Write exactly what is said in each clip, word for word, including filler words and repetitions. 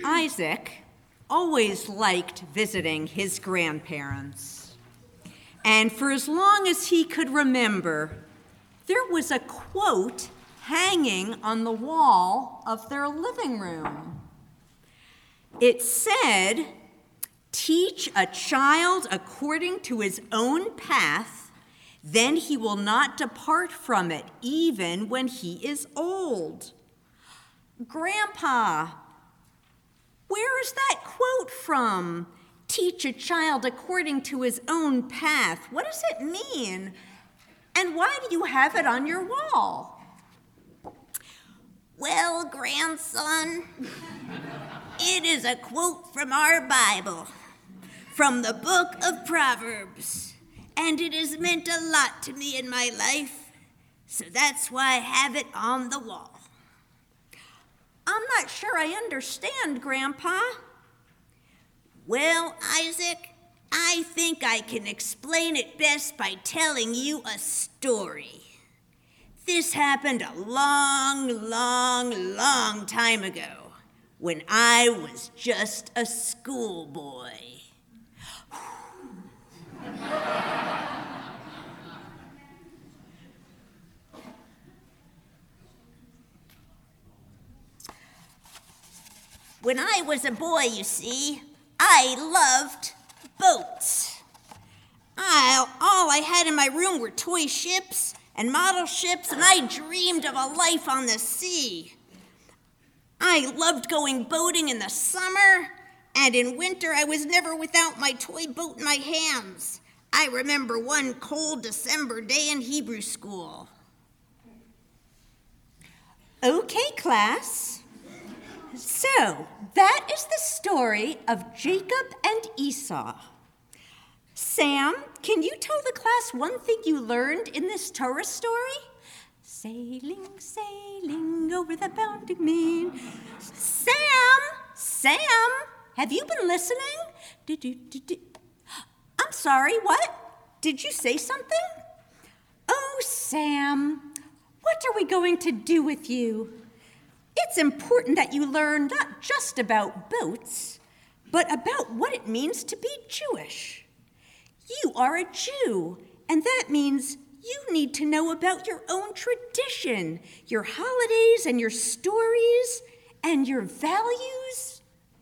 Isaac always liked visiting his grandparents. And for as long as he could remember, there was a quote hanging on the wall of their living room. It said, "Teach a child according to his own path, then he will not depart from it, even when he is old." Grandpa, where is that quote from? Teach a child according to his own path. What does it mean? And why do you have it on your wall? Well, grandson, it is a quote from our Bible, from the book of Proverbs, and it has meant a lot to me in my life, so that's why I have it on the wall. I'm not sure I understand, Grandpa. Well, Isaac, I think I can explain it best by telling you a story. This happened a long, long, long time ago, when I was just a schoolboy. When I was a boy, you see, I loved boats. I, all I had in my room were toy ships and model ships, and I dreamed of a life on the sea. I loved going boating in the summer, and in winter I was never without my toy boat in my hands. I remember one cold December day in Hebrew school. Okay, class. So, that is the story of Jacob and Esau. Sam, can you tell the class one thing you learned in this Torah story? Sailing, sailing over the bounding main. Sam! Sam! Have you been listening? I'm sorry, what? Did you say something? Oh, Sam, what are we going to do with you? It's important that you learn not just about boats, but about what it means to be Jewish. You are a Jew, and that means you need to know about your own tradition, your holidays and your stories and your values.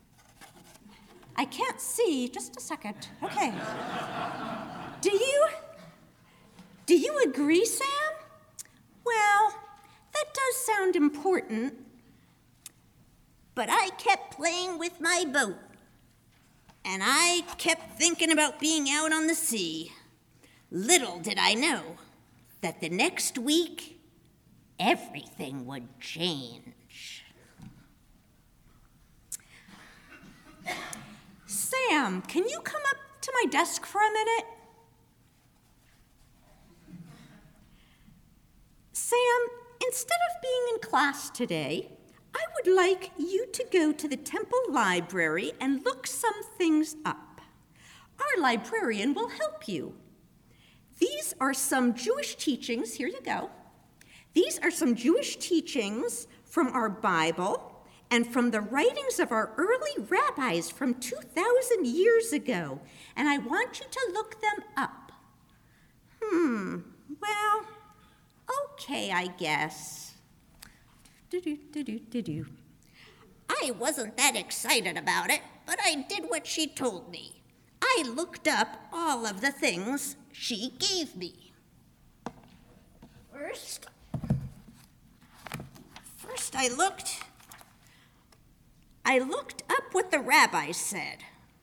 I can't see, just a second. Okay. Do you, do you agree, Sam? Well, that does sound important. But I kept playing with my boat, and I kept thinking about being out on the sea. Little did I know that the next week, everything would change. Sam, can you come up to my desk for a minute? Sam, instead of being in class today, I would like you to go to the temple library and look some things up. Our librarian will help you. These are some Jewish teachings. Here you go. These are some Jewish teachings from our Bible and from the writings of our early rabbis from two thousand years ago. And I want you to look them up. Hmm, well, okay, I guess. Do-do-do-do-do-do. I wasn't that excited about it, but I did what she told me. I looked up all of the things she gave me. First, first I looked, I looked up what the rabbis said.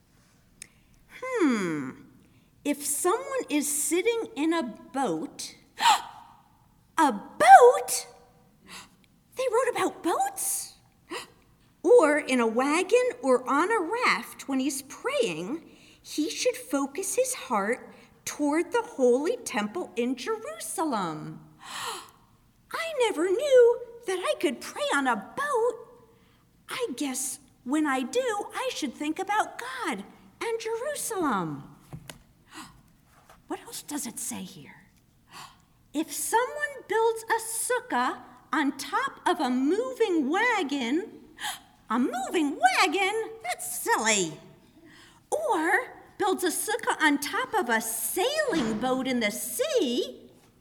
Hmm, if someone is sitting in a boat, a boat? They wrote about boats? Or in a wagon or on a raft when he's praying, he should focus his heart toward the holy temple in Jerusalem. I never knew that I could pray on a boat. I guess when I do, I should think about God and Jerusalem. What else does it say here? If someone builds a sukkah on top of a moving wagon, A moving wagon? That's silly. Or builds a sukkah on top of a sailing boat in the sea?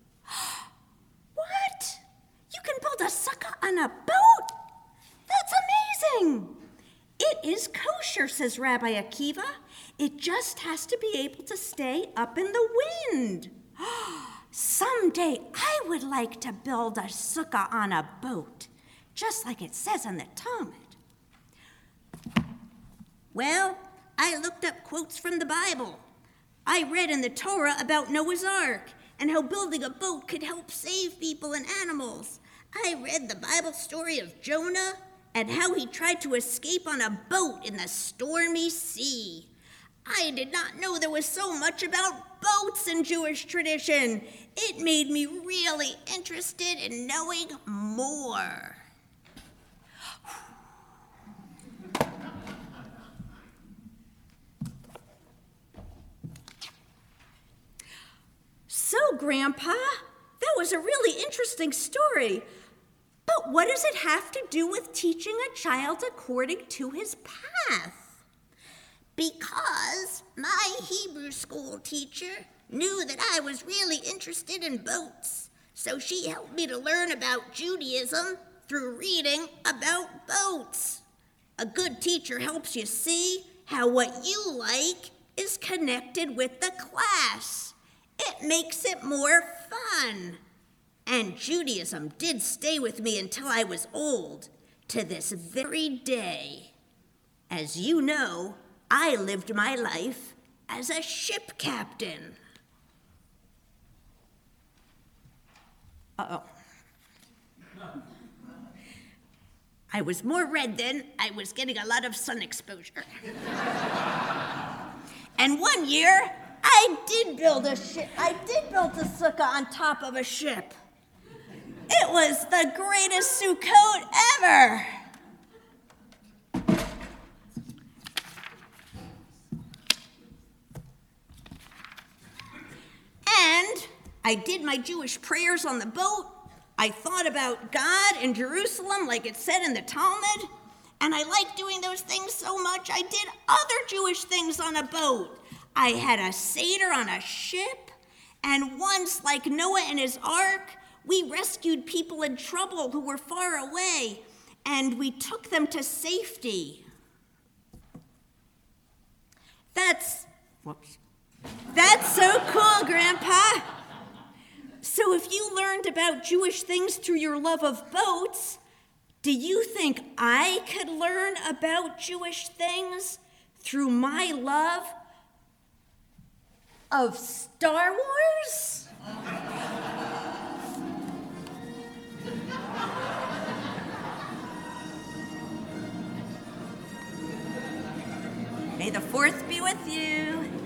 What? You can build a sukkah on a boat? That's amazing. It is kosher, says Rabbi Akiva. It just has to be able to stay up in the wind. Someday I would like to build a sukkah on a boat, just like it says in the Talmud. Well, I looked up quotes from the Bible. I read in the Torah about Noah's Ark and how building a boat could help save people and animals. I read the Bible story of Jonah and how he tried to escape on a boat in the stormy sea. I did not know there was so much about boats in Jewish tradition. It made me really interested in knowing more. So, Grandpa, that was a really interesting story. But what does it have to do with teaching a child according to his path? Because my Hebrew school teacher knew that I was really interested in boats, so she helped me to learn about Judaism through reading about boats. A good teacher helps you see how what you like is connected with the class. It makes it more fun. And Judaism did stay with me until I was old, to this very day. As you know, I lived my life as a ship captain. Uh-oh. I was more red then. I was getting a lot of sun exposure. And one year, I did build a ship. I did build a sukkah on top of a ship. It was the greatest Sukkot ever. And I did my Jewish prayers on the boat. I thought about God in Jerusalem like it said in the Talmud. And I liked doing those things so much, I did other Jewish things on a boat. I had a Seder on a ship. And once, like Noah and his ark, we rescued people in trouble who were far away. And we took them to safety. That's, whoops. That's so cool, Grandpa. So if you learned about Jewish things through your love of boats, do you think I could learn about Jewish things through my love of Star Wars? May the fourth be with you.